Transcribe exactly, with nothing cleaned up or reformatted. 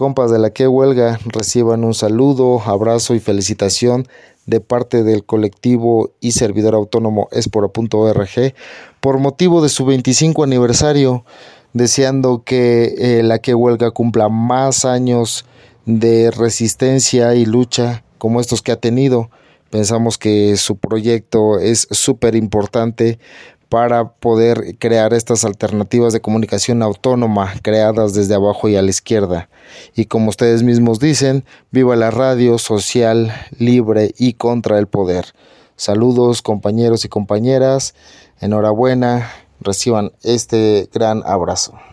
compas de la Que Huelga reciban un saludo, abrazo y felicitación de parte del colectivo y servidor autónomo espora punto org por motivo de su veinticinco aniversario, deseando que eh, la Que Huelga cumpla más años de resistencia y lucha como estos que ha tenido. Pensamos que su proyecto es súper importante para poder crear estas alternativas de comunicación autónoma creadas desde abajo y a la izquierda. Y como ustedes mismos dicen, viva la radio social, libre y contra el poder. Saludos compañeros y compañeras, enhorabuena, reciban este gran abrazo.